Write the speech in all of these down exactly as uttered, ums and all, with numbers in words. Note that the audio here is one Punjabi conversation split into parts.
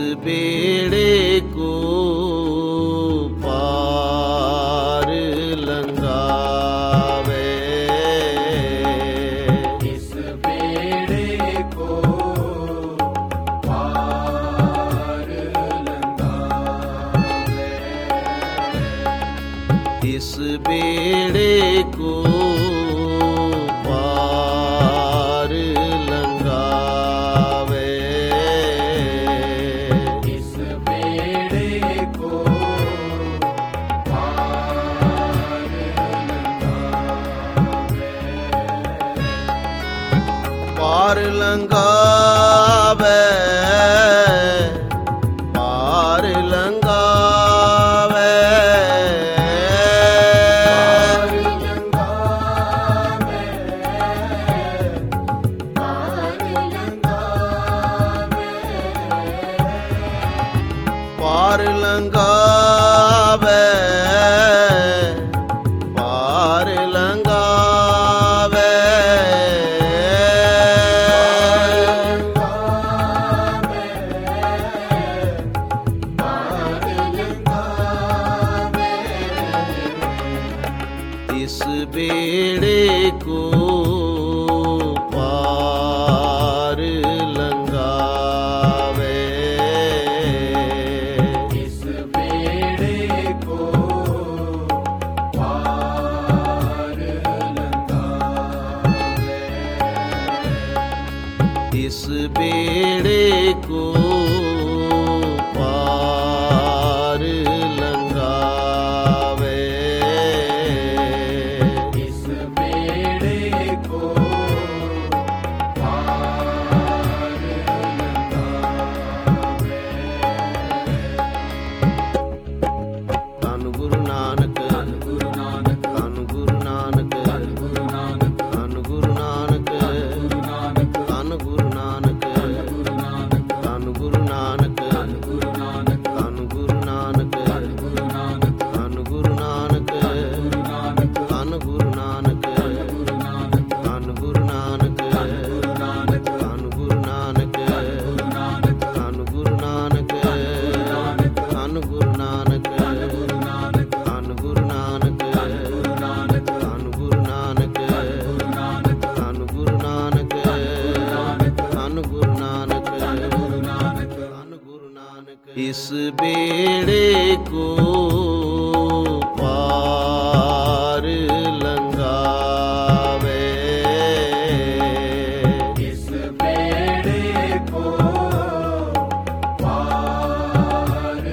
बेड़े को पार लंघावे, इस बेड़े को पार लंघावे, इस बेड़े को पार लंघावे, इस बेड़े को पार लंघावे, पार लंघावे, पार लंघावे, पार लंघावे, पार लंघावे, इस बेड़े को पार लंघावे, इस बेड़े को पार लंघावे, इस बेड़े को पार लंघावे, इस बेड़े को पार लंघावे। धन गुरु नानक, धन गुरु नानक, धन गुरु नानक, धन गुरु नानक, धन गुरु नानक, गुरु नानक, धन गुरु नानक, गुरु नानक, धन गुरु नानक, धन गुरु नानक, धन गुरु नानक, धन गुरु नानक, धन गुरु नानक, गुरु नानक, धन गुरु नानक, गुरु नानक, धन गुरु नानक, गुरु नानक, धन गुरु नानक, गुरु नानक, धन गुरु नानक, धन गुरु नानक, गुरु नानक, धन गुरु नानक, गुरु नानक, धन गुरु नानक, गुरु नानक, धन गुरु नानक, धन गुरु नानक, गुरु नानक, धन गुरु नानक, इस बेड़े को पार लंघावे, इस बेड़े को पार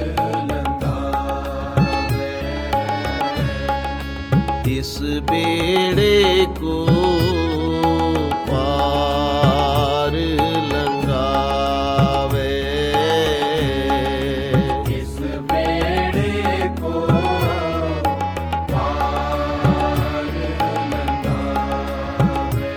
लंघावे, इस बेड़े को पार लंघावे, इस बेड़े को पार लंघावे।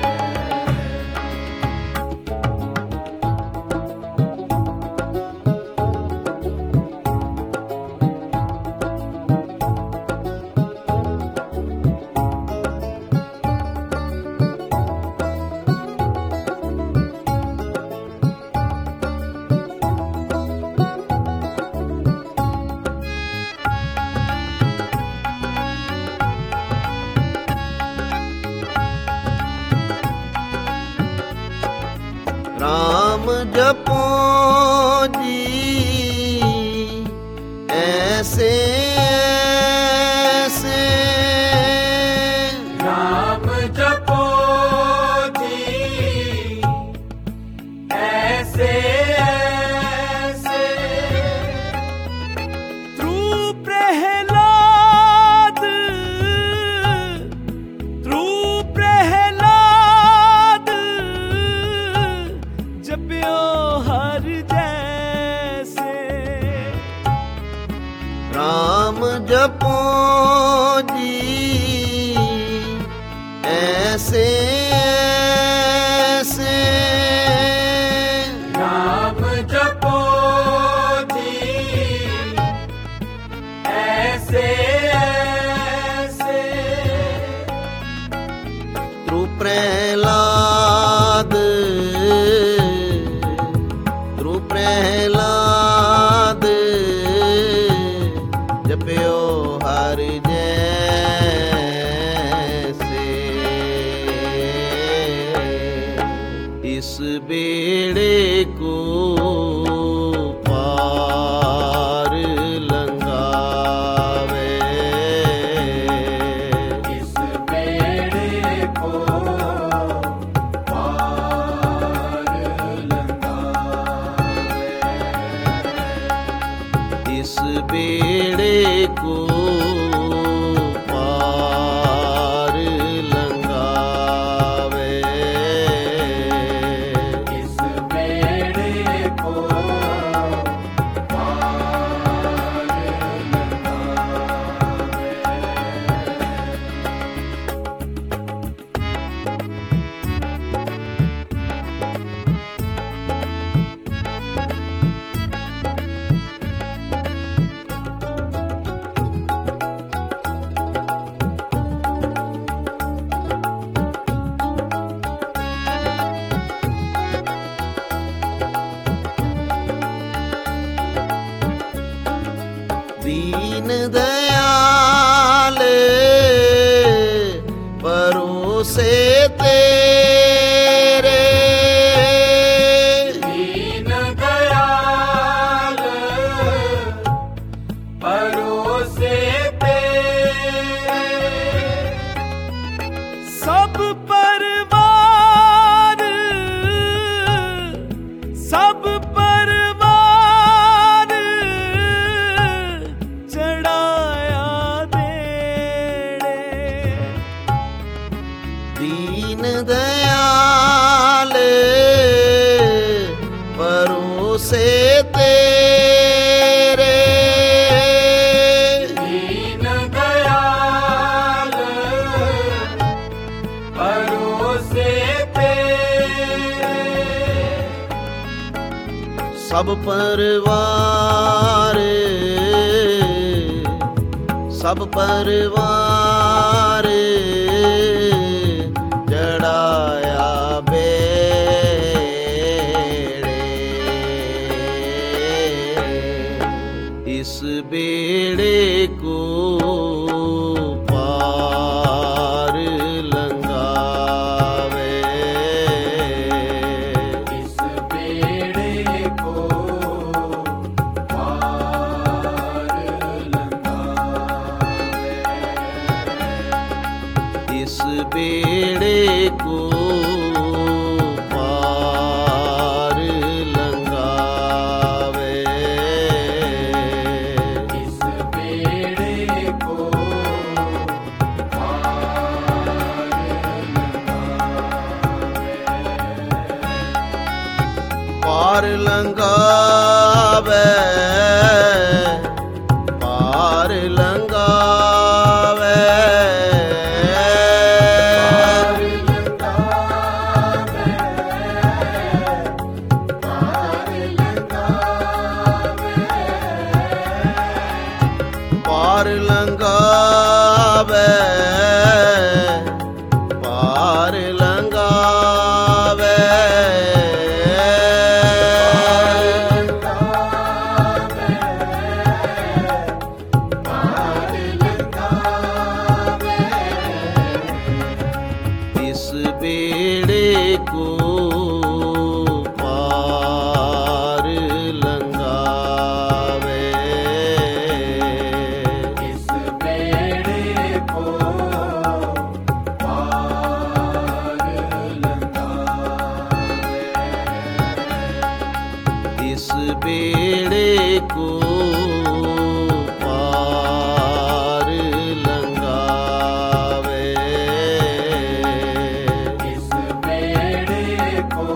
राम जपो जी ऐसे ऐसे, राम जपो जी ऐसे ऐसे, ध्रुव प्रहलाद, ध्रुव प्रहलाद, जप्यो हर जैसे, पार जैसे इस बेड़े को पार लंघावे इस बेड़े को पार लंघावे इस बेड़े को पार लंघावे इस बेड़े को पार लंघावे दीन दयाल भरोसे तेरे दीन दयाल भरोसे तेरे सब परवार सब परवार चढ़ाया देड़े दीन दयाल भरोसे तेरे दीन दयाल भरोसे तेरे सब परिवार सब परिवार जड़ाया बेड़े इस बेड़े को पार लंघावे इस बेड़े को पार लंघावे इस बेड़े को पार लंघावे इस बेड़े को पार लंघावे पार लंघावे पार लंघावे पार पार लंघावे लंघावे पार लंघावे इस बेड़े को पार लंघावे इस बेड़े को पार लंघावे इस बेड़े को पार लंघावे इस बेड़े को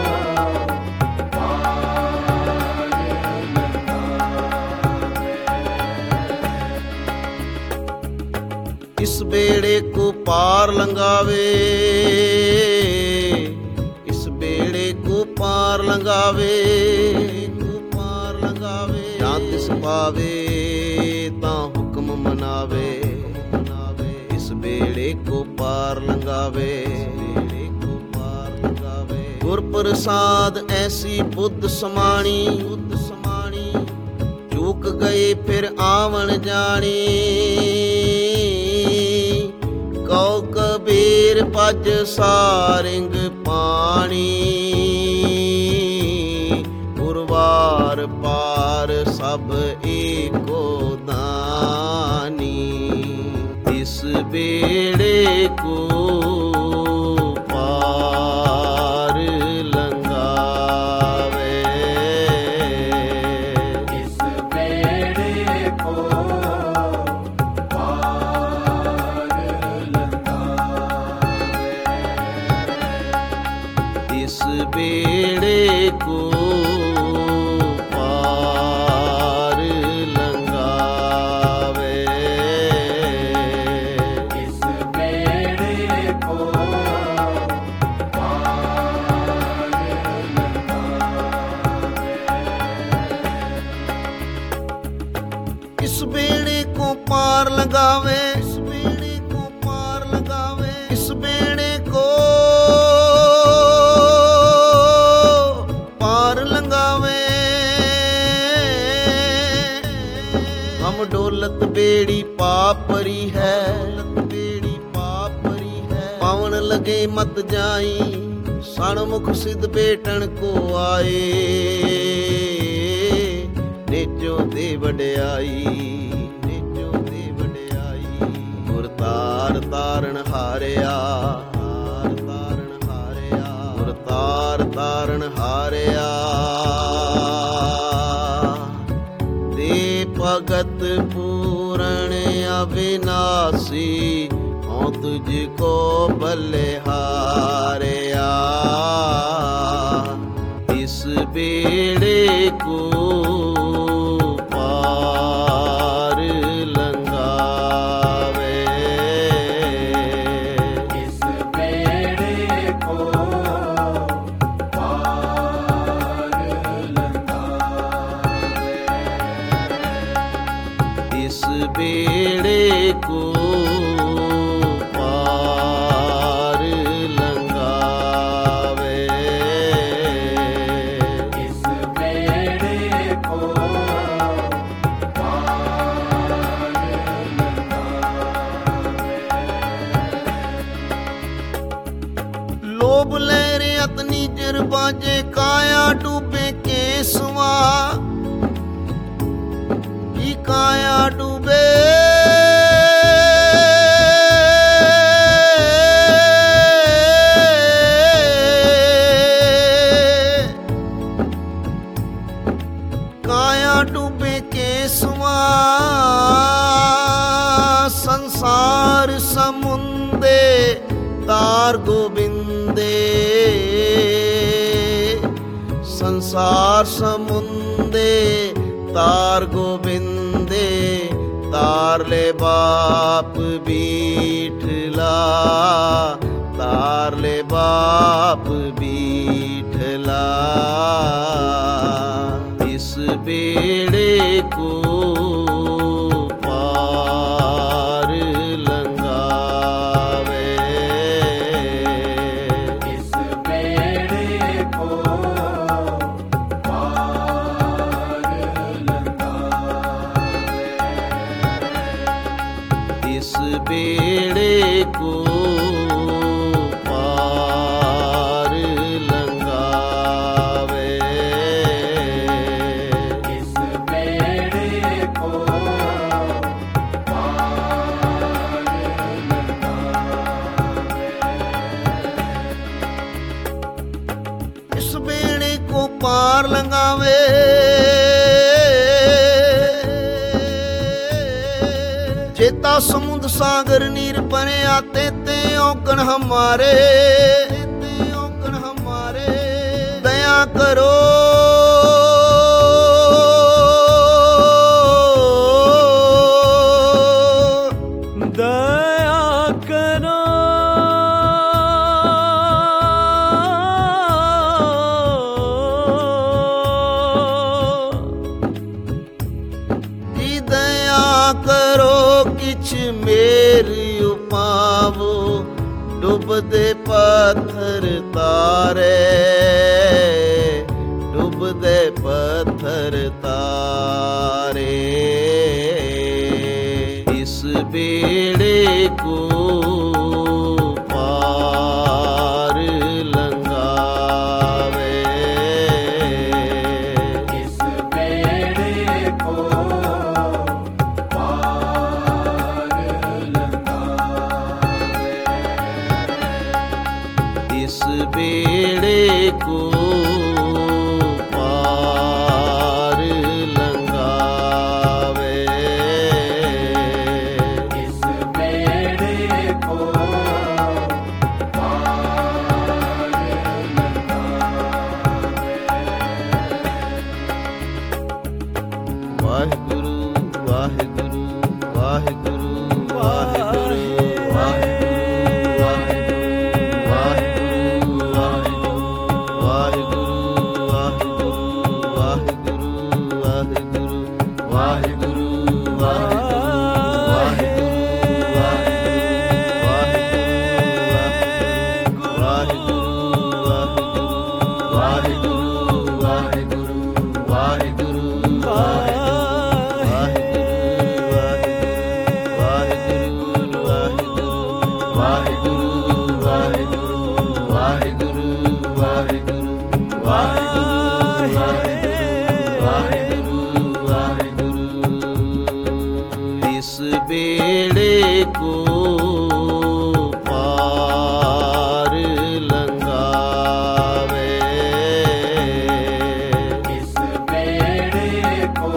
पार लंघावे इस बेड़े को पार लंघावे इस बेड़े को पार लंघावे को पार लंघावे ना तिस पावे तां हुक्म मनावे मनावे इस बेड़े को पार लंघावे बेड़े को पार लंघावे गुर प्रसाद ऐसी बुद्ध समाणी बुद्ध समाणी चूक गए फिर आवन जानी पज सारिंग पानी, उर्वार पार सब एको दानी। इस बेड़े को पार लंगावे, इस बेड़े को पार लंगावे, इस बेड़े को पार लंगावे, इस बेड़े को पार लंगावे, इस बेड़े को पार लगावे, इस बेड़े को पार लगावे, इस बेड़े को पार लगावे। हम डोलत बेड़ी पापरी है, बेड़ी पापरी है, पावन लगे मत जाई, सणमुख सिद्ध बेटन को आए, नेचो दे वड्याई, नेचो दे वड्याई। गुर तार तारण हारिया, तार तारण हारिया, गुर तार तारण हारिया। दे भगत पूरण अविनाशी, हूँ तुझको बलिहारिया। इस बेड़े को पार लंगावे, इस बेड़े को पार लंगावे, इस बेड़े को पार लंगावे, इस बेड़े को पार लंगावे, लोभ लहरे अतनी जर बाजे, काया डूबे केसवा, ई काया डूबे काया डूबे केसवा। संसार समुंदे तार गोविंदे, संसार समुंदे तार गोविंदे। तार ले बाप बीठला, तार ले बाप बीठला। इस बेड़े को पार लंगावे, इस बेड़े को पार लंगावे, इस बेड़े को पार लंगावे, इस बेड़े को पार लंगावे, इस बेड़े को पार लंगावे। चेता समुद्र सागर नीर परे आते ते औगण हमारे, ते औगण हमारे। दया करो दया करो, जी दया करो किछ मेरी उपावो। डुबदे पत्थर तारे, डुबदे पत्थर तारे। इस बेड़े को पार बेड़े को पार लंघावे। इस बेड़े को पार लंघावे। वाहिगुरु वाहिगुरु वाहिगुरु वाहिगुरु इस बेड़े को पार लंघावे। इस बेड़े को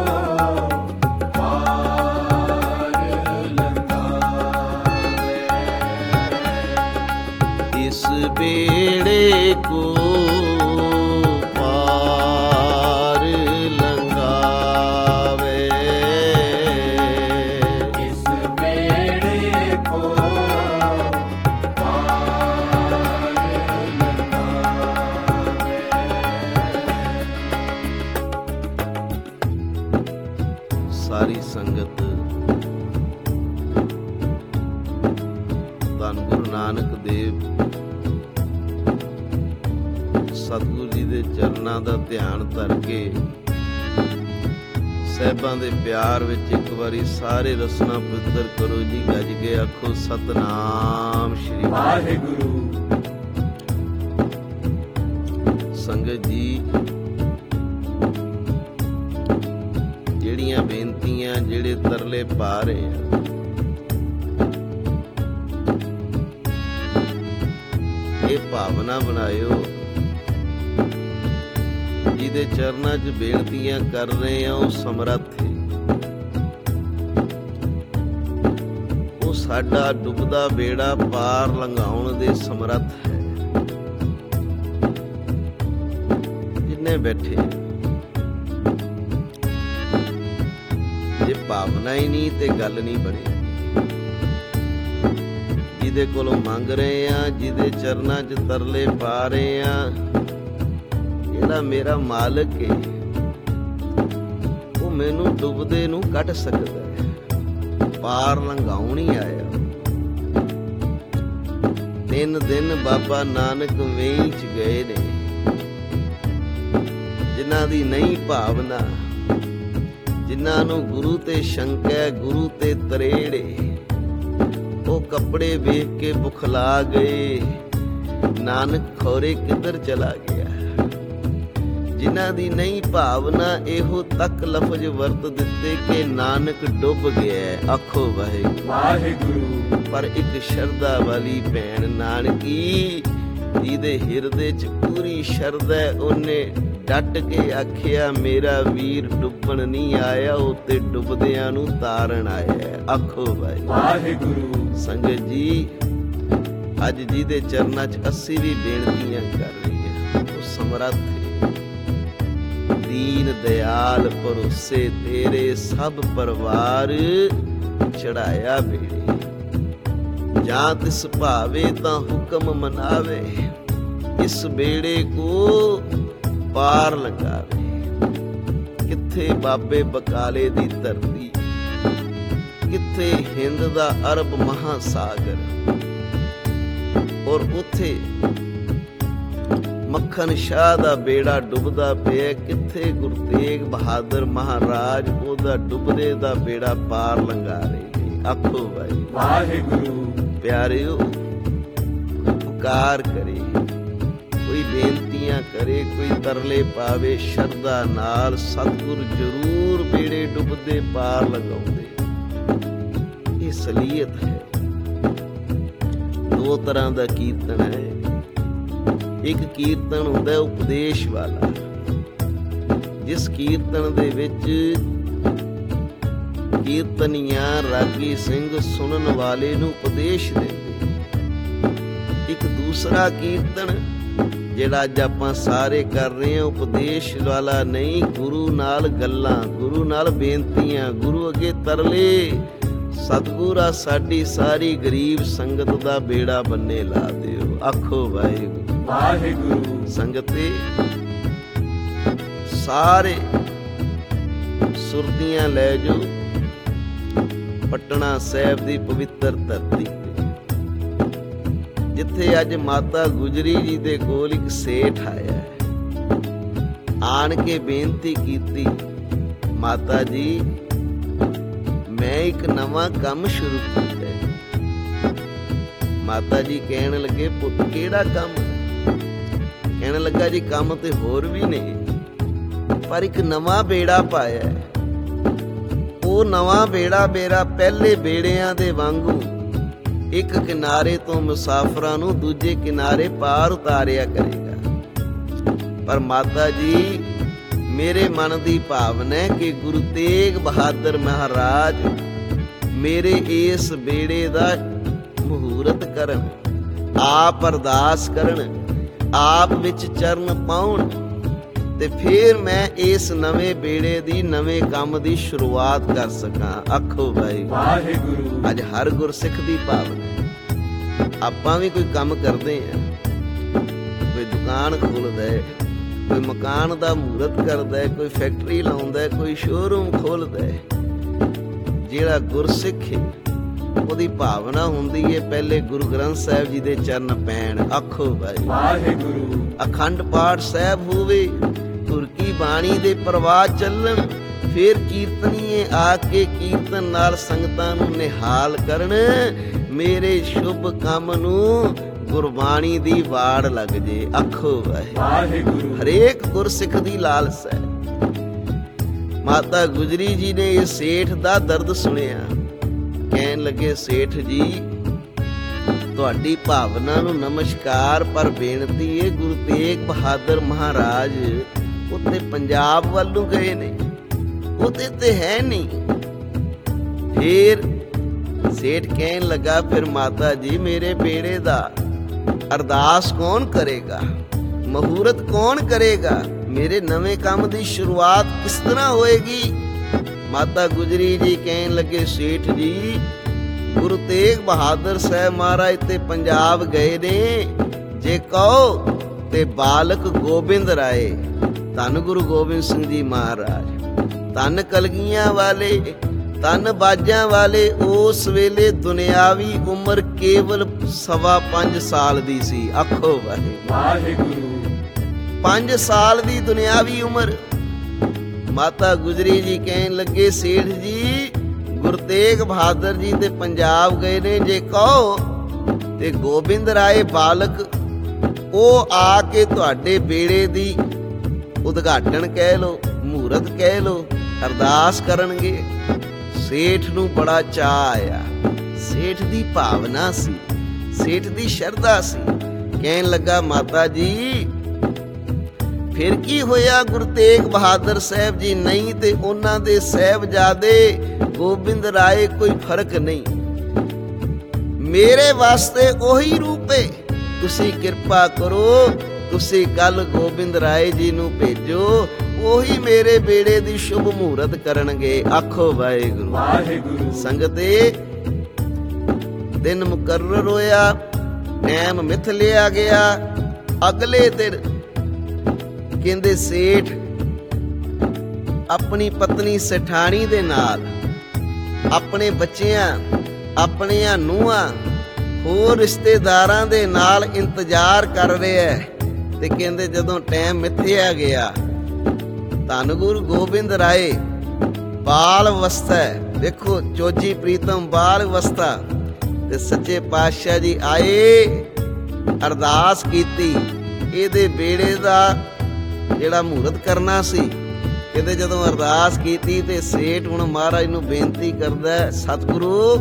पार लंघावे। इस बेड़े को पार लंघावे। इस बेड़े को पार लंघावे। सारी संगत ਧੰਨ ਗੁਰੂ ਨਾਨਕ ਦੇਵ ਸਤਿਗੁਰੂ ਜੀ ਦੇ ਚਰਨਾਂ ਦਾ ਧਿਆਨ ਧਰ ਕੇ ਸਹਿਬਾਂ ਦੇ ਪਿਆਰ ਵਿੱਚ ਇੱਕ ਵਾਰੀ ਸਾਰੇ ਰਸਨਾ ਪਵਿੱਤਰ ਕਰੋ ਜੀ। ਗੱਜ ਕੇ ਆਖੋ ਸਤਨਾਮ ਸ਼੍ਰੀ ਵਾਹਿਗੁਰੂ। ਸੰਗਤ ਜੀ, ਜਿਹੜੀਆਂ ਬੇਨਤੀਆਂ ਜਿਹੜੇ ਤਰਲੇ ਪਾ ਰਹੇ ਆ, ਇਹ ਭਾਵਨਾ ਬਣਾਇਓ ਜਿਹਦੇ ਚਰਨਾਂ 'ਚ ਬੇਨਤੀਆਂ ਕਰ ਰਹੇ ਆ ਉਹ ਸਮਰੱਥ ਹੈ। ਉਹ ਸਾਡਾ ਡੁੱਬਦਾ ਬੇੜਾ ਪਾਰ ਲੰਘਾਉਣ ਦੇ ਸਮਰੱਥ ਹੈ। ਜਿੰਨੇ ਬੈਠੇ ਜੇ ਭਾਵਨਾ ਹੀ ਨਹੀਂ ਤੇ ਗੱਲ ਨਹੀਂ ਬਣੀ। ਜਿਹਦੇ ਕੋਲੋਂ ਮੰਗ ਰਹੇ ਆ, ਜਿਹਦੇ ਚਰਨਾਂ 'ਚ ਤਰਲੇ ਪਾ ਰਹੇ ਆ, ਜਿਹੜਾ ਮੇਰਾ ਮਾਲਕ ਹੈ ਉਹ ਮੈਨੂੰ ਡੁੱਬਦੇ ਨੂੰ ਕੱਢ ਸਕਦਾ ਹੈ, ਪਾਰ ਲੰਘਾਉਣ ਹੀ ਆਇਆ। ਤਿੰਨ ਦਿਨ ਬਾਬਾ ਨਾਨਕ ਵੇਈ 'ਚ ਗਏ ਨੇ, ਜਿਨ੍ਹਾਂ ਦੀ ਨਹੀਂ ਭਾਵਨਾ, ਜਿਨ੍ਹਾਂ ਨੂੰ ਗੁਰੂ ਤੇ ਸ਼ੰਕਾ, ਗੁਰੂ ਤੇ ਤਰੇੜੇ, ਉਹ ਕੱਪੜੇ ਵੇਖ ਕੇ ਬੁਖਲਾ ਗਏ। ਨਾਨਕ ਖੌਰੇ ਕਿੱਧਰ ਚਲਾ ਗਿਆ। ਜਿਨ੍ਹਾਂ ਦੀ ਨਹੀਂ ਭਾਵਨਾ, ਇਹੋ ਤੱਕ ਲਫ਼ਜ਼ ਵਰਤ ਦਿੱਤੇ ਕਿ ਨਾਨਕ ਡੁੱਬ ਗਿਆ। ਆਖੋ ਵਾਹਿਗੁਰੂ ਵਾਹਿਗੁਰੂ। ਪਰ ਇੱਕ ਸ਼ਰਧਾ ਵਾਲੀ ਭੈਣ ਨਾਨਕੀ, ਜਿਹਦੇ ਹਿਰਦੇ 'ਚ ਪੂਰੀ ਸ਼ਰਧਾ, ਉਹਨੇ ਡਟ ਕੇ ਆਖਿਆ ਮੇਰਾ ਵੀਰ ਡੁੱਬਣ ਨਹੀਂ ਆਇਆ, ਉਹ ਤੇ ਡੁੱਬਦਿਆਂ ਨੂੰ ਤਾਰਨ ਆਇਆ। ਆਖੋ ਵਾਹਿਗੁਰੂ। ਸੰਗਤ ਜੀ, ਅੱਜ ਜਿਹਦੇ ਚਰਨਾਂ 'ਚ ਅਸੀਂ ਵੀ ਬੇਨਤੀਆਂ ਕਰ ਰਹੀ ਹਾਂ, ਉਹ ਸਮਰੱਥ ਹੈ। ਦੀਨ ਦਿਆਲ ਭਰੋਸੇ ਤੇਰੇ ਸਭ ਪਰਿਵਾਰ ਚੜਾਇਆ ਬੇੜੇ। ਜਾਂ ਤਿਸ ਭਾਵੇ ਤਾਂ ਹੁਕਮ ਮਨਾਵੇ, ਇਸ ਬੇੜੇ ਕੋ ਪਾਰ ਲੰਘਾਵੇ। ਕਿੱਥੇ ਬਾਬੇ ਬਕਾਲੇ ਦੀ ਧਰਤੀ, ਕਿੱਥੇ ਹਿੰਦ ਦਾ ਅਰਬ ਮਹਾਸਾਗਰ, ਔਰ ਉੱਥੇ ਮੱਖਣ ਸ਼ਾਹ ਦਾ ਬੇੜਾ ਡੁੱਬਦਾ ਪਿਆ। ਕਿੱਥੇ ਗੁਰੂ ਤੇਗ ਬਹਾਦਰ ਮਹਾਰਾਜ ਉਹਦਾ ਡੁੱਬਦੇ ਦਾ ਬੇੜਾ ਪਾਰ ਲੰਘਾ ਰਹੇ ਨੇ। ਆਖੋ ਭਾਈ ਵਾਹਿਗੁਰੂ। ਪਿਆਰਿਓ, ਪੁਕਾਰ ਕਰੇ, ਕੋਈ ਬੇਨਤੀਆਂ ਕਰੇ, ਕੋਈ ਤਰਲੇ ਪਾਵੇ, ਸ਼ਰਧਾ ਨਾਲ ਸਤਿਗੁਰ ਜ਼ਰੂਰ ਬੇੜੇ ਡੁੱਬਦੇ ਪਾਰ ਲੰਘਾਉਂਦੇ। ਇਹ ਸਲੀਅਤ ਹੈ। ਦੋ ਤਰ੍ਹਾਂ ਦਾ ਕੀਰਤਨ ਹੈ। ਇੱਕ ਕੀਰਤਨ ਹੁੰਦਾ ਉਪਦੇਸ਼ ਵਾਲਾ, ਜਿਸ ਕੀਰਤਨ ਦੇ ਵਿੱਚ ਕੀਰਤਨੀਆਂ ਰਾਗੀ ਸਿੰਘ ਸੁਣਨ ਵਾਲੇ ਨੂੰ ਉਪਦੇਸ਼ ਦਿੰਦੇ। ਇੱਕ ਦੂਸਰਾ ਕੀਰਤਨ ਜਿਹੜਾ ਅੱਜ ਆਪਾਂ ਸਾਰੇ ਕਰ ਰਹੇ ਹਾਂ, ਉਪਦੇਸ਼ ਵਾਲਾ ਨਹੀਂ, ਗੁਰੂ ਨਾਲ ਗੱਲਾਂ, ਗੁਰੂ ਨਾਲ ਬੇਨਤੀਆਂ, ਗੁਰੂ ਅੱਗੇ ਤਰਲੇ, ਸਤਿਗੁਰਾ ਸਾਡੀ ਸਾਰੀ ਗਰੀਬ ਸੰਗਤ ਦਾ ਬੇੜਾ ਬੰਨੇ ਲਾ ਦਿਓ। ਆਖੋ ਵਾਹਿਗੁਰੂ ਵਾਹਿਗੁਰੂ। ਸੰਗਤੇ ਸਾਰੇ ਸੁਰਤੀਆਂ ਲੈ ਜੋ ਪਟਨਾ ਸਾਹਿਬ ਦੀ ਪਵਿੱਤਰ ਧਰਤੀ ਤੇ, ਜਿੱਥੇ ਅੱਜ ਮਾਤਾ ਗੁਜਰੀ ਜੀ ਦੇ ਕੋਲ ਇੱਕ ਸੇਠ ਆਇਆ, ਆਣ ਕੇ ਬੇਨਤੀ ਕੀਤੀ, ਮਾਤਾ ਜੀ ਮੈਂ ਇੱਕ ਨਵਾਂ ਕੰਮ ਸ਼ੁਰੂ ਕੀਤਾ ਹੈ। ਮਾਤਾ ਜੀ ਕਹਿਣ ਲੱਗੇ, ਪੁੱਤ ਕਿਹੜਾ ਕੰਮ? ਕਹਿਣ ਲੱਗਾ, ਜੀ ਕੰਮ ਤੇ ਹੋਰ ਵੀ ਨੇ, ਪਰ ਇੱਕ ਨਵਾਂ ਬੇੜਾ ਪਾਇਆ। ਉਹ ਨਵਾਂ ਬੇੜਾ ਮੇਰਾ ਪਹਿਲੇ ਬੇੜਿਆਂ ਦੇ ਵਾਂਗੂ ਇੱਕ ਕਿਨਾਰੇ ਤੋਂ ਮੁਸਾਫਰਾਂ ਨੂੰ ਦੂਜੇ ਕਿਨਾਰੇ ਪਾਰ ਉਤਾਰਿਆ ਕਰੇਗਾ। ਪਰ ਮਾਤਾ ਜੀ ਮੇਰੇ ਮਨ ਦੀ ਭਾਵਨਾ ਹੈ ਕਿ ਗੁਰੂ ਤੇਗ ਬਹਾਦਰ ਮਹਾਰਾਜ ਮੇਰੇ ਇਸ ਬੇੜੇ ਦਾ ਮਹੂਰਤ ਕਰਨ, ਆਪ ਅਰਦਾਸ ਕਰਨ, ਆਪ ਵਿੱਚ ਚਰਨ ਪਾਉਣ, ਤੇ ਫਿਰ ਮੈਂ ਇਸ ਨਵੇਂ ਬੇੜੇ ਦੀ, ਨਵੇਂ ਕੰਮ ਦੀ ਸ਼ੁਰੂਆਤ ਕਰ ਸਕਾਂ। ਆਖੋ ਵਾਹਿਗੁਰੂ। ਅੱਜ ਹਰ ਗੁਰਸਿੱਖ ਦੀ ਭਾਵਨਾ। ਆਪਾਂ ਵੀ ਕੋਈ ਕੰਮ ਕਰਦੇ ਆ, ਕੋਈ ਦੁਕਾਨ ਖੋਲਦਾ ਹੈ, ਕੋਈ ਮਕਾਨ ਦਾ ਮਹੂਰਤ ਕਰਦਾ ਹੈ, ਕੋਈ ਫੈਕਟਰੀ ਲਾਉਂਦਾ ਹੈ, ਕੋਈ ਸ਼ੋਰੂਮ ਖੋਲਦਾ ਹੈ। ਜਿਹੜਾ ਗੁਰਸਿੱਖ ਹੈ ਉਹਦੀ ਭਾਵਨਾ ਹੁੰਦੀ ਹੈ ਪਹਿਲੇ ਗੁਰੂ ਗ੍ਰੰਥ ਸਾਹਿਬ ਜੀ ਦੇ ਚਰਨ ਪੈਣ। ਆਖੋ ਵਾਹਿਗੁਰੂ। ਅਖੰਡ ਪਾਠ ਸਾਹਿਬ ਹੋਵੇ, ਗੁਰ ਕੀ ਬਾਣੀ ਦੇ ਪ੍ਰਵਾਹ ਚੱਲਣ, ਫਿਰ ਕੀਰਤਨੀਏ ਆ ਕੇ ਕੀਰਤਨ ਨਾਲ ਸੰਗਤਾਂ ਨੂੰ ਨਿਹਾਲ ਕਰਨ, ਮੇਰੇ ਸ਼ੁਭ ਕੰਮ ਨੂੰ ਗੁਰਬਾਣੀ ਦੀ ਵਾੜ ਲੱਗ ਜੇ। ਆਖੋ ਵਾਹਿਗੁਰੂ। ਹਰੇਕ ਗੁਰਸਿੱਖ ਦੀ ਲਾਲਸਾ ਹੈ। ਮਾਤਾ ਗੁਜਰੀ ਜੀ ਨੇ ਇਹ ਸੇਠ ਦਾ ਦਰਦ ਸੁਣਿਆ, ਕਹਿਣ ਲੱਗੇ, ਸੇਠ ਜੀ ਤੁਹਾਡੀ ਭਾਵਨਾ ਨੂੰ ਨਮਸਕਾਰ, ਪਰ ਬੇਨਤੀ ਹੈ ਗੁਰੂ ਤੇਗ ਬਹਾਦਰ ਮਹਾਰਾਜ ਉੱਤੇ ਪੰਜਾਬ ਵੱਲ ਨੂੰ ਗਏ ਨੇ, ਉਹਦੇ ਤੇ ਹੈ ਨਹੀਂ। ਫਿਰ ਸੇਠ ਕਹਿਣ ਲੱਗਾ, ਫਿਰ ਮਾਤਾ ਜੀ ਮੇਰੇ ਬੇੜੇ ਦਾ ਅਰਦਾਸ ਕੌਣ ਕਰੇਗਾ, ਮਹੂਰਤ ਕੌਣ ਕਰੇਗਾ, ਮੇਰੇ ਨਵੇਂ ਕੰਮ ਦੀ ਸ਼ੁਰੂਆਤ ਕਿਸ ਤਰ੍ਹਾਂ ਹੋਏਗੀ? ਮਾਤਾ ਗੁਜਰੀ ਜੀ ਕਹਿਣ ਲੱਗੇ, ਸੇਠ ਜੀ ਗੁਰੂ ਤੇਗ ਬਹਾਦਰ ਸਾਹਿਬ ਮਹਾਰਾਜ ਤੇ ਪੰਜਾਬ ਗਏ ਨੇ, ਜੇ ਕਹੋ ਤੇ ਬਾਲਕ ਗੋਬਿੰਦ ਰਾਏ, ਧੰਨ ਗੁਰੂ ਗੋਬਿੰਦ ਸਿੰਘ ਜੀ ਮਹਾਰਾਜ, ਧੰਨ ਕਲਗੀਆਂ ਵਾਲੇ, ਧੰਨ ਬਾਜਾਂ ਵਾਲੇ, ਉਸ ਵੇਲੇ ਦੁਨਿਆਵੀ ਉਮਰ ਕੇਵਲ ਸਵਾ ਪੰਜ ਸਾਲ ਦੀ ਸੀ। ਆਖੋ ਵਾਹਿਗੁਰੂ। ਪੰਜ ਸਾਲ ਦੀ ਦੁਨਿਆਵੀ ਉਮਰ। ਮਾਤਾ ਗੁਜਰੀ ਜੀ ਕਹਿਣ ਲੱਗੇ, ਸੇਠ ਜੀ ਗੁਰੂ ਤੇਗ ਬਹਾਦਰ ਜੀ ਤੇ ਪੰਜਾਬ ਗਏ ਨੇ, ਜੇ ਕਹੋ ਤੇ ਗੋਬਿੰਦ ਰਾਏ ਬਾਲਕ ਉਹ ਆ ਕੇ ਤੁਹਾਡੇ ਬੇੜੇ ਦੀ ਉਦਘਾਟਨ ਕਹਿ ਲੋ, ਮਹੂਰਤ ਕਹਿ ਲੋ, ਅਰਦਾਸ ਕਰਨਗੇ। ਸੇਠ ਨੂੰ ਬੜਾ ਚਾਅ ਆਇਆ, ਸੇਠ ਦੀ ਭਾਵਨਾ ਸੀ, ਸੇਠ ਦੀ ਸ਼ਰਧਾ ਸੀ। ਕਹਿਣ ਲੱਗਾ, ਮਾਤਾ ਜੀ ਫਿਰ ਕੀ ਹੋਇਆ, ਗੁਰੂ ਤੇਗ ਬਹਾਦਰ ਸਾਹਿਬ ਜੀ ਨਹੀਂ ਤੇ ਉਹਨਾਂ ਦੇ ਸਾਹਿਬਜ਼ਾਦੇ ਗੋਬਿੰਦ ਰਾਏ ਕੋਈ ਫਰਕ ਨਹੀਂ, ਮੇਰੇ ਵਾਸਤੇ ਉਹੀ ਰੂਪ ਹੈ। ਤੁਸੀਂ ਕਿਰਪਾ ਕਰੋ, ਤੁਸੀਂ ਕੱਲ ਗੋਬਿੰਦ ਰਾਏ ਜੀ ਨੂੰ ਭੇਜੋ, ਉਹੀ ਮੇਰੇ ਬੇੜੇ ਦੀ ਸ਼ੁਭ ਮਹੂਰਤ ਕਰਨਗੇ। ਆਖੋ ਵਾਹਿਗੁਰੂ ਵਾਹਿਗੁਰੂ। ਸੰਗਤੇ ਦਿਨ ਮੁਕਰਰ ਹੋਇਆ, ਟਾਈਮ ਮਿਥ ਲਿਆ ਗਿਆ। ਅਗਲੇ ਦਿਨ ਕਹਿੰਦੇ ਸੇਠ ਆਪਣੀ ਪਤਨੀ ਸਠਾਣੀ ਦੇ ਨਾਲ, ਆਪਣੇ ਬੱਚਿਆਂ, ਆਪਣੀਆਂ ਨੂੰਹਾਂ, ਹੋਰ ਰਿਸ਼ਤੇਦਾਰਾਂ ਦੇ ਨਾਲ ਇੰਤਜ਼ਾਰ ਕਰ ਰਿਹਾ ਤੇ ਕਹਿੰਦੇ ਜਦੋਂ ਟਾਈਮ ਮਿਥਿਆ ਗਿਆ, ਧੰਨ ਗੁਰੂ ਗੋਬਿੰਦ ਰਾਏ ਬਾਲ ਅਵਸਥਾ, ਦੇਖੋ ਚੋਜੀ ਪ੍ਰੀਤਮ ਬਾਲ ਅਵਸਥਾ, ਤੇ ਸੱਚੇ ਪਾਤਸ਼ਾਹ ਜੀ ਆਏ, ਅਰਦਾਸ ਕੀਤੀ, ਇਹਦੇ ਬੇੜੇ ਦਾ ਜਿਹੜਾ ਮਹੂਰਤ ਕਰਨਾ ਸੀ। ਕਹਿੰਦੇ ਜਦੋਂ ਅਰਦਾਸ ਕੀਤੀ ਤੇ ਸੇਠ ਹੁਣ ਮਹਾਰਾਜ ਨੂੰ ਬੇਨਤੀ ਕਰਦਾ, ਸਤਿਗੁਰੂ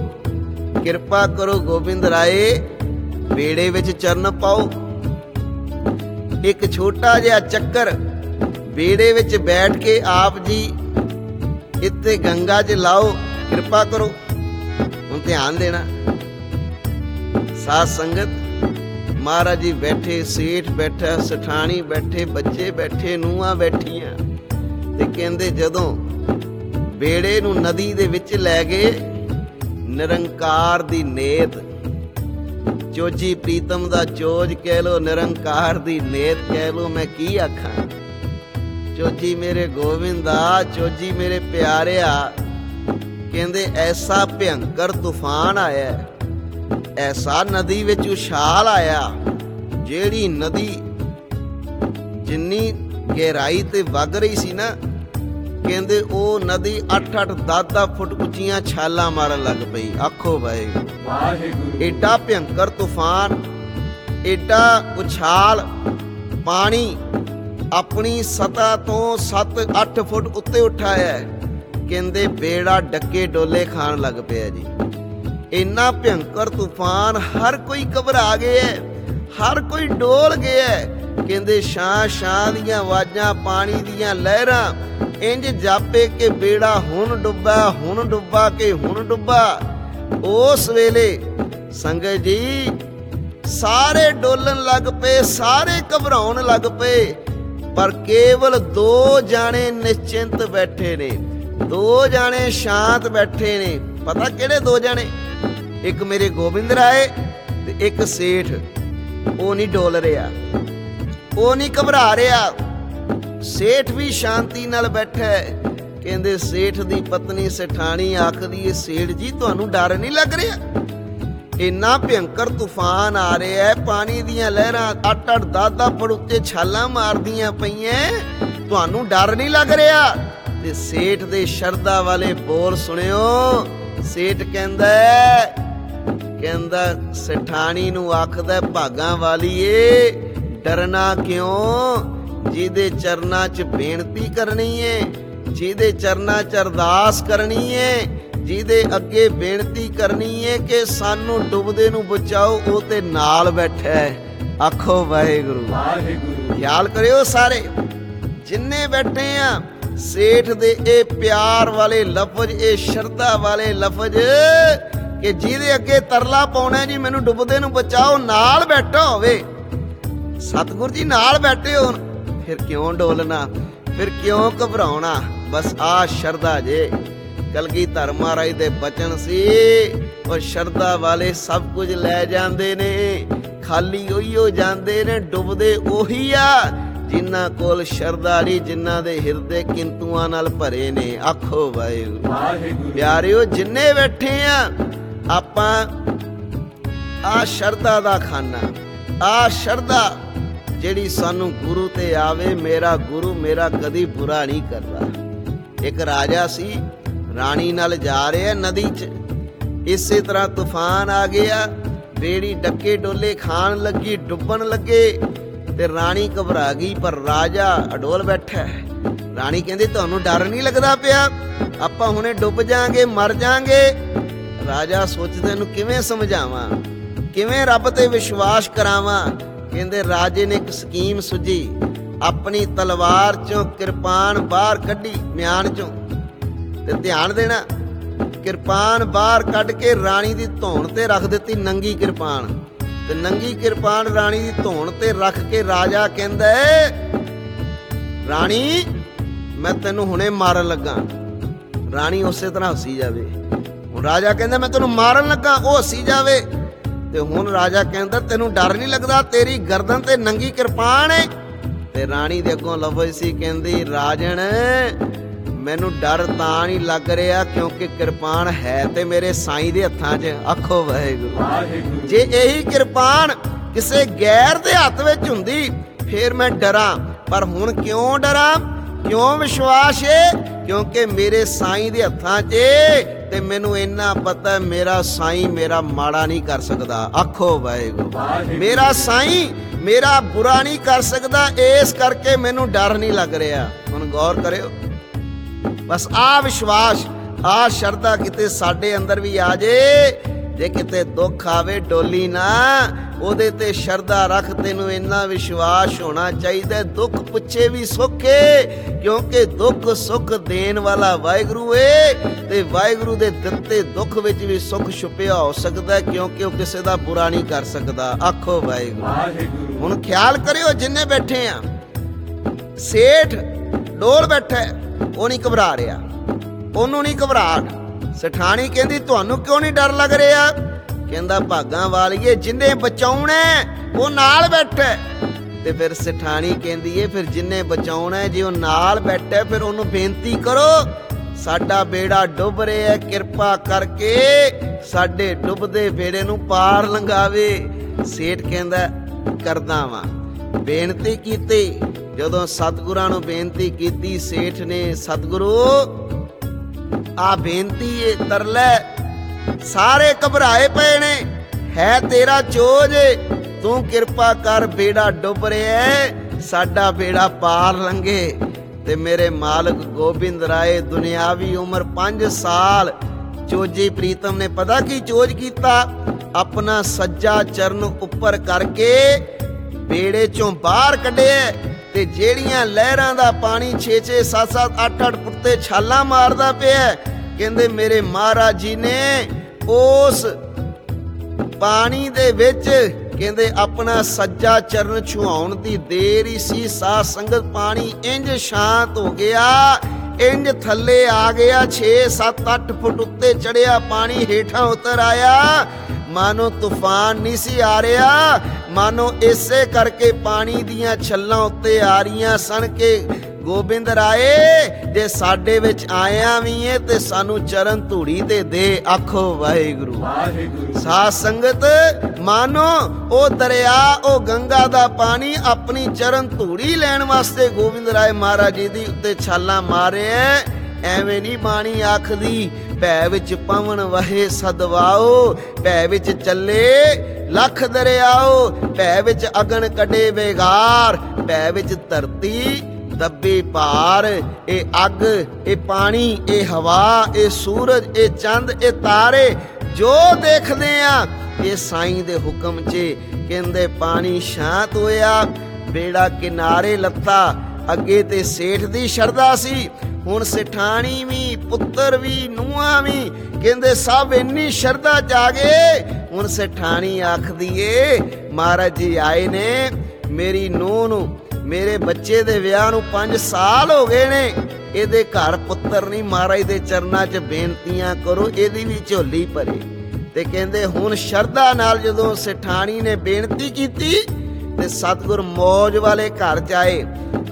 ਕਿਰਪਾ ਕਰੋ, ਗੋਬਿੰਦ ਰਾਏ ਬੇੜੇ ਵਿੱਚ ਚਰਨ ਪਾਓ। ਇੱਕ ਛੋਟਾ ਜਿਹਾ ਚੱਕਰ ਬੇੜੇ ਵਿੱਚ ਬੈਠ ਕੇ ਆਪ ਜੀ ਇੱਥੇ ਗੰਗਾ 'ਚ ਲਾਓ, ਕਿਰਪਾ ਕਰੋ। ਹੁਣ ਧਿਆਨ ਦੇਣਾ। ਸਾਧ ਸੰਗਤ, ਮਹਾਰਾਜ ਜੀ ਬੈਠੇ, ਸੇਠ ਬੈਠਾ, ਸਠਾਣੀ ਬੈਠੇ, ਬੱਚੇ ਬੈਠੇ, ਨੂੰਹਾਂ ਬੈਠੀਆਂ, ਤੇ ਕਹਿੰਦੇ ਜਦੋਂ ਬੇੜੇ ਨੂੰ ਨਦੀ ਦੇ ਵਿੱਚ ਲੈ ਗਏ, ਨਿਰੰਕਾਰ ਦੀ ਨੇਤ, ਚੋਜੀ ਪ੍ਰੀਤਮ ਦਾ ਚੋਜ ਕਹਿ ਲੋ, ਨਿਰੰਕਾਰ ਦੀ ਨੇਤ ਕਹਿ ਲੋ, ਮੈਂ ਕੀ ਆਖਾਂ। ਚੋਜੀ ਮੇਰੇ ਗੋਵਿੰਦਾ, ਚੋਜੀ ਮੇਰੇ ਪਿਆਰਿਆ, ਕਹਿੰਦੇ ਐਸਾ ਭਿਅੰਕਰ ਤੂਫਾਨ ਆਇਆ, ਐਸਾ ਨਦੀ ਵਿੱਚ ਉਛਾਲ ਆਇਆ, ਜਿਹੜੀ ਨਦੀ ਜਿੰਨੀ ਗਹਿਰਾਈ ਤੇ ਵਗ ਰਹੀ ਸੀ ਨਾ, ਕਹਿੰਦੇ ਉਹ ਨਦੀ ਅੱਠ ਅੱਠ ਦਸ ਦਸ ਫੁੱਟ ਉੱਚੀਆਂ ਛਾਲਾਂ ਮਾਰਨ ਲੱਗ ਪਈ। ਆਖੋ ਵਾਹਿਗੁਰੂ। ਏਡਾ ਭਿਅੰਕਰ ਤੂਫਾਨ, ਏਡਾ ਉਛਾਲ, ਪਾਣੀ ਆਪਣੀ ਸਤ੍ਹਾ ਤੋਂ ਸੱਤ ਅੱਠ ਫੁੱਟ ਉੱਤੇ ਉਠਾਇਆ। ਕਹਿੰਦੇ ਬੇੜਾ ਡੱਕੇ ਡੋਲੇ ਖਾਣ ਲੱਗ ਪਿਆ ਜੀ। ਇੰਨਾ ਭਿਅੰਕਰ ਤੂਫਾਨ, ਹਰ ਕੋਈ ਘਬਰਾ ਗਿਆ, ਹਰ ਕੋਈ ਡੋਲ ਗਿਆ। ਕਹਿੰਦੇ ਛਾਂ ਛਾਂ ਦੀਆਂ ਆਵਾਜ਼ਾਂ, ਪਾਣੀ ਦੀਆਂ ਲਹਿਰਾਂ, ਇੰਜ ਜਾਪੇ ਕਿ ਬੇੜਾ ਹੁਣ ਡੁੱਬਾ, ਹੁਣ ਡੁੱਬਾ ਕਿ ਹੁਣ ਡੁੱਬਾ। ਉਸ ਵੇਲੇ ਸੰਗਤ ਜੀ ਸਾਰੇ ਡੋਲਣ ਲੱਗ ਪਏ, ਸਾਰੇ ਘਬਰਾਉਣ ਲੱਗ ਪਏ, ਪਰ ਕੇਵਲ ਦੋ ਜਾਣੇ ਨਿਸ਼ਚਿੰਤ ਬੈਠੇ ਨੇ, ਦੋ ਜਾਣੇ ਸ਼ਾਂਤ ਬੈਠੇ ਨੇ। ਪਤਾ ਕਿਹੜੇ ਦੋ ਜਾਣੇ? ਇੱਕ ਮੇਰੇ ਗੋਬਿੰਦ ਰਾਏ ਤੇ ਇੱਕ ਸੇਠ। ਉਹ ਨਹੀਂ ਡੋਲ ਰਿਹਾ, ਉਹ ਨਹੀਂ ਘਬਰਾ ਰਿਹਾ। ਸੇਠ ਵੀ ਸ਼ਾਂਤੀ ਨਾਲ ਬੈਠਾ ਹੈ। ਕਹਿੰਦੇ ਸੇਠ ਦੀ ਪਤਨੀ ਸਠਾਣੀ ਆਖਦੀ ਏ, ਸੇਠ ਜੀ ਤੁਹਾਨੂੰ ਡਰ ਨਹੀਂ ਲੱਗ ਰਿਹਾ? ਇੰਨਾ ਭਿਅੰਕਰ ਤੂਫਾਨ ਆ ਰਿਹਾ ਹੈ, ਪਾਣੀ ਦੀਆਂ ਲਹਿਰਾਂ ਅੱਠ ਅੱਠ ਦਸ ਦਸ ਫੁੱਟ ਉੱਤੇ ਛਾਲਾਂ ਮਾਰਦੀਆਂ ਪਈਆਂ, ਤੁਹਾਨੂੰ ਡਰ ਨਹੀਂ ਲੱਗ ਰਿਹਾ? ਤੇ ਸੇਠ ਦੇ ਸ਼ਰਧਾ ਵਾਲੇ ਬੋਲ ਸੁਣਿਓ। ਸੇਠ ਕਹਿੰਦਾ ਕਹਿੰਦਾ ਸਠਾਣੀ ਨੂੰ ਆਖਦਾ, ਭਾਗਾਂ ਵਾਲੀਏ ਡਰਨਾ ਕਿਉਂ? ਜਿਹਦੇ ਚਰਨਾਂ 'ਚ ਬੇਨਤੀ ਕਰਨੀ ਏ, ਜਿਹਦੇ ਚਰਨਾਂ 'ਚ ਅਰਦਾਸ ਕਰਨੀ ਏ, ਜਿਹਦੇ ਅੱਗੇ ਬੇਨਤੀ ਕਰਨੀ ਏ ਕਿ ਸਾਨੂੰ ਡੁੱਬਦੇ ਨੂੰ ਬਚਾਓ, ਉਹ ਤੇ ਨਾਲ ਬੈਠਾ ਹੈ। ਆਖੋ ਵਾਹਿਗੁਰੂ ਵਾਹਿਗੁਰੂ। ਖਿਆਲ ਕਰਿਓ ਸਾਰੇ ਜਿੰਨੇ ਬੈਠੇ ਆ। ਸੇਠ ਦੇ ਇਹ ਪਿਆਰ ਵਾਲੇ ਲਫ਼ਜ਼, ਇਹ ਸ਼ਰਧਾ ਵਾਲੇ ਲਫ਼ਜ਼ ਕਿ ਜਿਹਦੇ ਅੱਗੇ ਤਰਲਾ ਪਾਉਣਾ ਜੀ ਮੈਨੂੰ ਡੁੱਬਦੇ ਨੂੰ ਬਚਾਓ, ਨਾਲ ਬੈਠਾ ਹੋਵੇ। ਸਤਿਗੁਰ ਜੀ ਨਾਲ ਬੈਠੇ ਹੋਣ, ਫਿਰ ਕਿਉਂ ਡੋਲਣਾ, ਫਿਰ ਕਿਉਂ ਘਬਰਾਉਣਾ? ਬਸ ਆ ਸ਼ਰਧਾ ਜੇ। ਕਲਗੀਧਰ ਮਹਾਰਾਜ ਦੇ ਬਚਨ ਸੀ, ਉਹ ਸ਼ਰਧਾ ਵਾਲੇ ਸਭ ਕੁਝ ਲੈ ਜਾਂਦੇ ਨੇ, ਖਾਲੀ ਉਹੀ ਹੋ ਜਾਂਦੇ ਨੇ। ਡੁੱਬਦੇ ਉਹੀ ਆ ਜਿਨ੍ਹਾਂ ਕੋਲ ਸ਼ਰਧਾ ਨਹੀਂ, ਜਿਨ੍ਹਾਂ ਦੇ ਹਿਰਦੇ ਕਿੰਤੂਆਂ ਨਾਲ ਭਰੇ ਨੇ। ਆਖੋ ਵਾਹਿਗੁਰੂ। ਪਿਆਰਿਓ ਜਿੰਨੇ ਬੈਠੇ ਆ, ਆਪਾਂ ਆ ਸ਼ਰਧਾ ਦਾ ਖਾਨਾ, ਆ ਸ਼ਰਧਾ ਜਿਹੜੀ ਸਾਨੂੰ ਗੁਰੂ ਤੇ ਆਵੇ। ਮੇਰਾ ਗੁਰੂ ਮੇਰਾ ਕਦੀ ਬੁਰਾ ਨਹੀਂ ਕਰਦਾ। ਇੱਕ ਰਾਜਾ ਸੀ, ਰਾਣੀ ਨਾਲ ਜਾ ਰਿਹਾ ਨਦੀ 'ਚ, ਇਸੇ ਤਰ੍ਹਾਂ ਤੂਫਾਨ ਆ ਗਿਆ, ਬੇੜੀ ਡੱਕੇ ਡੋਲੇ ਖਾਣ ਲੱਗੀ, ਡੁੱਬਣ ਲੱਗੇ, ਤੇ ਰਾਣੀ ਘਬਰਾ ਗਈ, ਪਰ ਰਾਜਾ ਅਡੋਲ ਬੈਠਾ। ਰਾਣੀ ਕਹਿੰਦੀ ਤੁਹਾਨੂੰ ਡਰ ਨਹੀਂ ਲੱਗਦਾ ਪਿਆ? ਆਪਾਂ ਹੁਣੇ ਡੁੱਬ ਜਾਾਂਗੇ, ਮਰ ਜਾਾਂਗੇ। ਰਾਜਾ ਸੋਚਦਾ ਇਹਨੂੰ ਕਿਵੇਂ ਸਮਝਾਵਾਂ, ਕਿਵੇਂ ਰੱਬ ਤੇ ਵਿਸ਼ਵਾਸ ਕਰਾਵਾਂ। ਕਹਿੰਦੇ ਰਾਜੇ ਨੇ ਇੱਕ ਸਕੀਮ ਸੁਝੀ, ਆਪਣੀ ਤਲਵਾਰ ਚੋਂ ਕਿਰਪਾਨ ਬਾਹਰ ਕੱਢੀ, ਮਿਆਨ ਚੋਂ। ਤੇ ਧਿਆਨ ਦੇਣਾ, ਕਿਰਪਾਨ ਬਾਹਰ ਕੱਢ ਕੇ ਰਾਣੀ ਦੀ ਧੌਣ ਤੇ ਰੱਖ ਦਿੱਤੀ, ਨੰਗੀ ਕਿਰਪਾਨ। ਤੇ ਨੰਗੀ ਕਿਰਪਾਨ ਰਾਣੀ ਦੀ ਧੌਣ ਤੇ ਰੱਖ ਕੇ ਰਾਜਾ ਕਹਿੰਦਾ ਰਾਣੀ ਮੈਂ ਤੈਨੂੰ ਹੁਣੇ ਮਾਰਨ ਲੱਗਾ। ਰਾਣੀ ਉਸੇ ਤਰ੍ਹਾਂ ਹੱਸੀ ਜਾਵੇ। ਹੁਣ ਰਾਜਾ ਕਹਿੰਦਾ ਮੈਂ ਤੈਨੂੰ ਮਾਰਨ ਲੱਗਾ, ਉਹ ਹੱਸੀ ਜਾਵੇ। ਤੇ ਹੁਣ ਰਾਜਾ ਕਹਿੰਦਾ ਤੈਨੂੰ ਡਰ ਨਹੀਂ ਲੱਗਦਾ? ਤੇਰੀ ਗਰਦਨ ਤੇ ਨੰਗੀ ਕਿਰਪਾਨ ਏ। ਤੇ ਰਾਣੀ ਦੇ ਅੱਗੋਂ ਲਫ਼ਜ਼ ਸੀ, ਕਹਿੰਦੀ ਰਾਜਨ ਮੈਨੂੰ ਡਰ ਤਾਂ ਨਹੀਂ ਲੱਗ ਰਿਹਾ ਕਿਉਂਕਿ ਕਿਰਪਾਨ ਹੈ ਤੇ ਮੇਰੇ ਸਾਈਂ ਦੇ ਹੱਥਾਂ 'ਚ। ਆਖੋ ਵਾਹਿਗੁਰੂ। ਜੇ ਇਹੀ ਕਿਰਪਾਨ ਕਿਸੇ ਗੈਰ ਦੇ ਹੱਥ ਵਿੱਚ ਹੁੰਦੀ ਫੇਰ ਮੈਂ ਡਰਾਂ, ਪਰ ਹੁਣ ਕਿਉਂ ਡਰਾਂ? ਕਿਉਂ ਵਿਸ਼ਵਾਸ ਏ? ਕਿਉਂਕਿ ਮੇਰੇ ਸਾਈਂ ਦੇ ਹੱਥਾਂ 'ਚ ਤੇ ਮੈਨੂੰ ਇੰਨਾ ਪਤਾ ਮੇਰਾ ਸਾਈਂ ਮੇਰਾ ਮਾੜਾ ਨਹੀਂ ਕਰ ਸਕਦਾ। ਆਖੋ ਵਾਹਿਗੁਰੂ। ਮੇਰਾ ਸਾਈਂ ਮੇਰਾ ਬੁਰਾ ਨਹੀਂ ਕਰ ਸਕਦਾ, ਇਸ ਕਰਕੇ ਮੈਨੂੰ ਡਰ ਨਹੀਂ ਲੱਗ ਰਿਹਾ। ਹੁਣ ਗੌਰ ਕਰਿਓ, ਬਸ ਆ ਵਿਸ਼ਵਾਸ, ਆ ਸ਼ਰਧਾ ਕਿਤੇ ਸਾਡੇ ਅੰਦਰ ਵੀ ਆ ਜੇ। ਜੇ ਕਿਤੇ ਦੁੱਖ ਆਵੇ ਡੋਲੀ ਨਾ, ਉਹਦੇ ਤੇ ਸ਼ਰਧਾ ਰੱਖ। ਤੈਨੂੰ ਇੰਨਾ ਵਿਸ਼ਵਾਸ ਹੋਣਾ ਚਾਹੀਦਾ ਦੁੱਖ ਪੁੱਛੇ ਵੀ ਸੁੱਖੇ, ਕਿਉਂਕਿ ਦੁੱਖ ਸੁੱਖ ਦੇਣ ਵਾਲਾ ਵਾਹਿਗੁਰੂ ਏ, ਤੇ ਵਾਹਿਗੁਰੂ ਦੇ ਦਿੱਤੇ ਦੁੱਖ ਵਿੱਚ ਵੀ ਸੁੱਖ ਛੁਪਿਆ ਹੋ ਸਕਦਾ, ਕਿਉਂਕਿ ਉਹ ਕਿਸੇ ਦਾ ਬੁਰਾ ਨਹੀਂ ਕਰ ਸਕਦਾ। ਆਖੋ ਵਾਹਿਗੁਰੂ। ਹੁਣ ਖਿਆਲ ਕਰਿਓ ਜਿੰਨੇ ਬੈਠੇ ਆ, ਸੇਠ ਡੋਲ ਬੈਠਾ, ਉਹ ਨਹੀਂ ਘਬਰਾ ਰਿਹਾ, ਉਹਨੂੰ ਨਹੀਂ ਘਬਰਾਹਟ। ਸਠਾਣੀ ਕਹਿੰਦੀ ਤੁਹਾਨੂੰ ਕਿਉਂ ਨਹੀਂ ਡਰ ਲੱਗ ਰਿਹਾ? ਕਹਿੰਦਾ ਭਾਗਾਂ ਵਾਲੀਏ ਜਿੰਨੇ ਬਚਾਉਣਾ ਉਹ ਨਾਲ ਬੈਠਾ। ਤੇ ਫਿਰ ਸਠਾਣੀ ਕਹਿੰਦੀ ਏ ਫਿਰ ਜਿੰਨੇ ਬਚਾਉਣਾ ਜੇ ਉਹ ਨਾਲ ਬੈਠਾ, ਫਿਰ ਉਹਨੂੰ ਬੇਨਤੀ ਕਰੋ ਸਾਡਾ ਬੇੜਾ ਡੁੱਬ ਰਿਹਾ, ਕਿਰਪਾ ਕਰਕੇ ਸਾਡੇ ਡੁੱਬਦੇ ਬੇੜੇ ਨੂੰ ਪਾਰ ਲੰਘਾਵੇ। ਸੇਠ ਕਹਿੰਦਾ ਕਰਦਾ ਵਾਂ। ਬੇਨਤੀ ਕੀਤੀ, ਜਦੋਂ ਸਤਿਗੁਰਾਂ ਨੂੰ ਬੇਨਤੀ ਕੀਤੀ ਸੇਠ ਨੇ, ਸਤਿਗੁਰੂ ਆ ਬੇਨਤੀ ਏ ਤਰਲੇ, ਸਾਰੇ ਘਬਰਾਏ ਪਏ ਨੇ, ਹੈ ਤੇਰਾ ਚੋਜ, ਤੂੰ ਕਿਰਪਾ ਕਰ ਬੇੜਾ ਡੁੱਬ ਰਿਹਾ, ਸਾਡਾ ਬੇੜਾ ਪਾਰ ਲੰਘੇ। ਤੇ ਮੇਰੇ ਮਾਲਕ ਗੋਬਿੰਦ ਰਾਏ ਦੁਨਿਆਵੀ ਉਮਰ ਪੰਜ ਸਾਲ, ਚੋਜੀ ਪ੍ਰੀਤਮ ਨੇ ਪਤਾ ਕੀ ਚੋਜ ਕੀਤਾ? ਆਪਣਾ ਸੱਜਾ ਚਰਨ ਉੱਪਰ ਕਰਕੇ ਬੇੜੇ ਚੋਂ ਬਾਹਰ ਕੱਢਿਆ, ਤੇ ਜਿਹੜੀਆਂ ਲਹਿਰਾਂ ਦਾ ਪਾਣੀ ਛੇ ਛੇ ਸੱਤ ਸੱਤ ਅੱਠ ਅੱਠ ਫੁੱਟ ਤੇ ਛਾਲਾਂ ਮਾਰਦਾ ਪਿਆ, ਕਹਿੰਦੇ ਮੇਰੇ ਮਹਾਰਾਜ ਜੀ ਨੇ ਉਸ ਪਾਣੀ ਦੇ ਵਿੱਚ ਕਹਿੰਦੇ ਆਪਣਾ ਸੱਜਾ ਚਰਨ ਛੁਹਾਉਣ ਦੀ ਦੇਰ ਹੀ ਸੀ, ਸਾਧ ਸੰਗਤ ਪਾਣੀ ਇੰਜ ਸ਼ਾਂਤ ਹੋ ਗਿਆ, ਇੰਜ ਥੱਲੇ ਆ ਗਿਆ, ਛੇ ਸੱਤ ਅੱਠ ਫੁੱਟ ਉੱਤੇ ਚੜਿਆ ਪਾਣੀ, ਹੇਠਾਂ ਉਤਰ ਆਇਆ, ਮਾਨੋ ਤੂਫਾਨ ਨਹੀਂ ਸੀ ਆ ਰਿਹਾ, ਮਾਨੋ ਇਸੇ ਕਰਕੇ ਪਾਣੀ ਦੀਆਂ ਛੱਲਾਂ ਉੱਤੇ ਆ ਰਹੀਆਂ ਸਨ ਕਿ ਗੋਬਿੰਦ ਰਾਏ ਜੇ ਸਾਡੇ ਵਿੱਚ ਆਇਆ ਵੀ ਏ ਤੇ ਸਾਨੂੰ ਚਰਨ ਧੂੜੀ ਤੇ ਦੇ। ਆਖੋ ਵਾਹਿਗੁਰੂ। ਸਾਧ ਸੰਗਤ ਮਾਨੋ ਉਹ ਦਰਿਆ, ਉਹ ਗੰਗਾ ਦਾ ਪਾਣੀ ਆਪਣੀ ਚਰਨ ਧੂੜੀ ਲੈਣ ਵਾਸਤੇ ਗੋਬਿੰਦ ਰਾਏ ਮਹਾਰਾਜ ਜੀ ਦੀ ਉੱਤੇ ਛਾਲਾਂ ਮਾਰਿਆ। ਐਵੇਂ ਨਹੀਂ ਬਾਣੀ ਆਖਦੀ ਭੈ ਵਿੱਚ ਪਵਨ ਵਹੇ ਸਦਵਾਓ, ਭੈ ਵਿੱਚ ਚੱਲੇ ਲੱਖ ਦਰਿਆਓ, ਭੈ ਵਿੱਚ ਅਗਨ ਕੱਢੇ ਬੇਗਾਰ, ਭੈ ਵਿੱਚ ਧਰਤੀ ਦੱਬੇ ਭਾਰ। ਇਹ ਅੱਗ, ਇਹ ਪਾਣੀ, ਇਹ ਹਵਾ, ਇਹ ਸੂਰਜ, ਇਹ ਚੰਦ, ਇਹ ਤਾਰੇ ਜੋ ਦੇਖਦੇ ਆ ਇਹ ਸਾਈਂ ਦੇ ਹੁਕਮ 'ਚ। ਕਹਿੰਦੇ ਪਾਣੀ ਸ਼ਾਂਤ ਹੋਇਆ, ਬੇੜਾ ਕਿਨਾਰੇ ਲੱਤਾ। ਅੱਗੇ ਤੇ ਸੇਠ ਦੀ ਸ਼ਰਧਾ ਸੀ, ਹੁਣ ਸੇਠਾਣੀ ਵੀ, ਪੁੱਤਰ ਵੀ, ਨੂੰਹਾਂ ਵੀ, ਕਹਿੰਦੇ ਸਭ ਇੰਨੀ ਸ਼ਰਧਾ ਜਾਗੇ। ਹੁਣ ਸੇਠਾਣੀ ਆਖਦੀ ਏ ਮਹਾਰਾਜ ਜੀ ਆਏ ਨੇ, ਮੇਰੀ ਨੂੰਹ ਨੂੰ, ਮੇਰੇ ਬੱਚੇ ਦੇ ਵਿਆਹ ਨੂੰ ਪੰਜ ਸਾਲ ਹੋ ਗਏ ਨੇ, ਇਹਦੇ ਘਰ ਪੁੱਤਰ ਨਹੀਂ, ਮਹਾਰਾਜ ਦੇ ਚਰਨਾਂ 'ਚ ਬੇਨਤੀਆਂ ਕਰੋ ਇਹਦੀ ਵੀ ਝੋਲੀ ਭਰੇ। ਤੇ ਕਹਿੰਦੇ ਹੁਣ ਸ਼ਰਧਾ ਨਾਲ ਜਦੋਂ ਸੇਠਾਣੀ ਨੇ ਬੇਨਤੀ ਕੀਤੀ ਤੇ ਸਤਿਗੁਰ ਮੌਜ ਵਾਲੇ ਘਰ 'ਚ ਆਏ।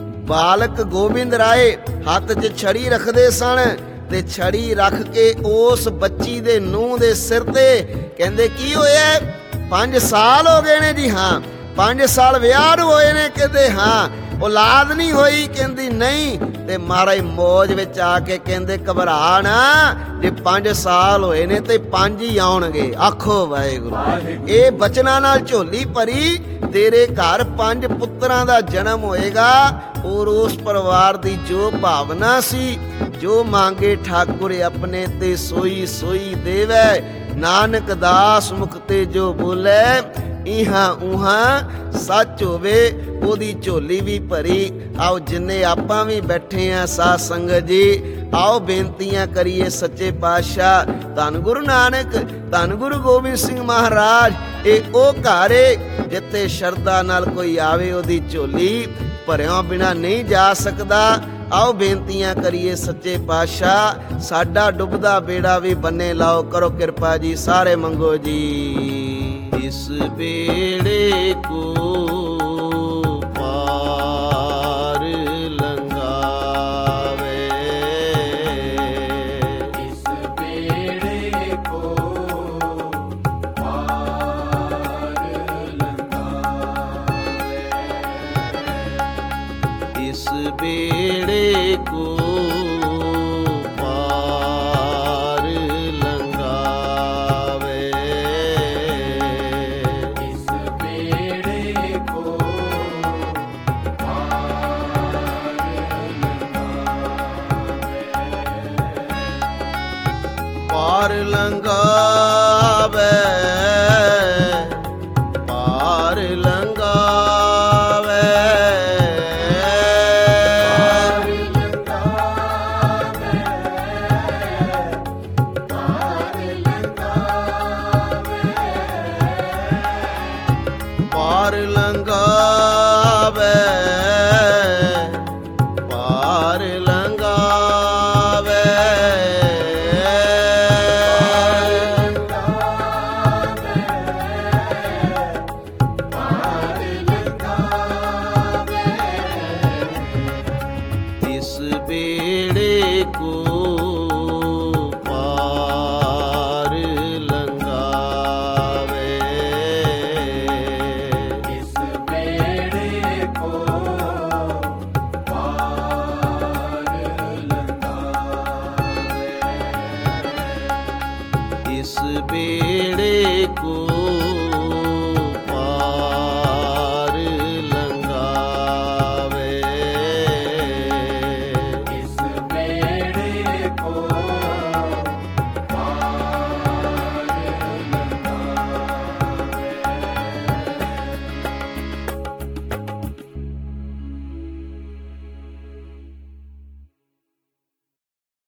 ਬਾਲਕ ਗੋਬਿੰਦ ਰਾਏ ਹੱਥ 'ਚ ਛੜੀ ਰੱਖਦੇ ਸਨ, ਤੇ ਛੜੀ ਰੱਖ ਕੇ ਉਸ ਬੱਚੀ ਦੇ ਨੂੰਹ ਦੇ ਸਿਰ ਤੇ ਕਹਿੰਦੇ ਕੀ ਹੋਇਆ? ਪੰਜ ਸਾਲ ਹੋ ਗਏ ਨੇ ਜੀ। ਹਾਂ। ਪੰਜ ਸਾਲ ਵਿਆਹ ਨੂੰ ਹੋਏ ਨੇ? ਕਹਿੰਦੇ ਹਾਂ। ਔਲਾਦ ਨਹੀਂ ਹੋਈ? ਕਹਿੰਦੀ ਨਹੀਂ। ਤੇ ਮਹਾਰਾਜ ਮੌਜ ਵਿੱਚ ਆ ਕੇ ਕਹਿੰਦੇ ਘਬਰਾ ਨਾ, ਜੇ ਪੰਜ ਸਾਲ ਹੋਏ ਨੇ ਤੇ ਪੰਜ ਹੀ ਆਉਣਗੇ। ਆਖੋ ਵਾਹਿਗੁਰੂ। ਇਹ ਬਚਨਾਂ ਨਾਲ ਝੋਲੀ ਭਰੀ, ਤੇਰੇ ਘਰ ਪੰਜ ਪੁੱਤਰਾਂ ਦਾ ਜਨਮ ਹੋਏਗਾ। ਔਰ ਉਸ ਪਰਿਵਾਰ ਦੀ ਜੋ ਭਾਵਨਾ ਸੀ, ਜੋ ਮੰਗੇ ਠਾਕੁਰ ਆਪਣੇ ਤੇ ਸੋਈ ਸੋਈ ਦੇਵੈ, ਨਾਨਕ ਦਾਸ ਮੁਖ ਤੇ ਜੋ ਬੋਲੇ, ਇਹਾਂ ਉਹਾਂ ਸੱਚ ਹੋਵੇ। ਉਹਦੀ ਝੋਲੀ ਵੀ ਭਰੀ। ਆਓ ਜਿੰਨੇ ਆਪਾਂ ਵੀ ਬੈਠੇ ਆ ਸਾਧ ਸੰਗਤ ਜੀ, ਆਓ ਬੇਨਤੀਆਂ ਕਰੀਏ ਸੱਚੇ ਪਾਤਸ਼ਾਹ ਧੰਨ ਗੁਰੂ ਨਾਨਕ, ਧੰਨ ਗੁਰੂ ਗੋਬਿੰਦ ਸਿੰਘ ਮਹਾਰਾਜ। ਇਹ ਉਹ ਘਰ ਏ ਜਿੱਥੇ ਸ਼ਰਧਾ ਨਾਲ ਕੋਈ ਆਵੇ ਉਹਦੀ ਝੋਲੀ ਭਰਿਆ ਬਿਨਾ ਨਹੀਂ ਜਾ ਸਕਦਾ। ਆਓ ਬੇਨਤੀਆਂ ਕਰੀਏ ਸੱਚੇ ਪਾਤਸ਼ਾਹ, ਸਾਡਾ ਡੁੱਬਦਾ ਬੇੜਾ ਵੀ ਬੰਨੇ ਲਾਓ। ਕਰੋ ਕਿਰਪਾ ਜੀ, ਸਾਰੇ ਮੰਗੋ ਜੀ। ਇਸ ਬੇੜੇ ਕੋ ਪਾਰ ਲੰਘਾਵੇ, ਇਸ ਬੇੜੇ ਕੋ ਪਾਰ ਲੰਘਾਵੇ, ਇਸ ਬੇੜੇ ਕੋ ਪਾਰ ਲੰਘਾਵੇ, पार लंघावे, पार लंघावे। इस बेड़े को पार लंघावे, इस बेड़े को पार लंघावे, इस बेड़े को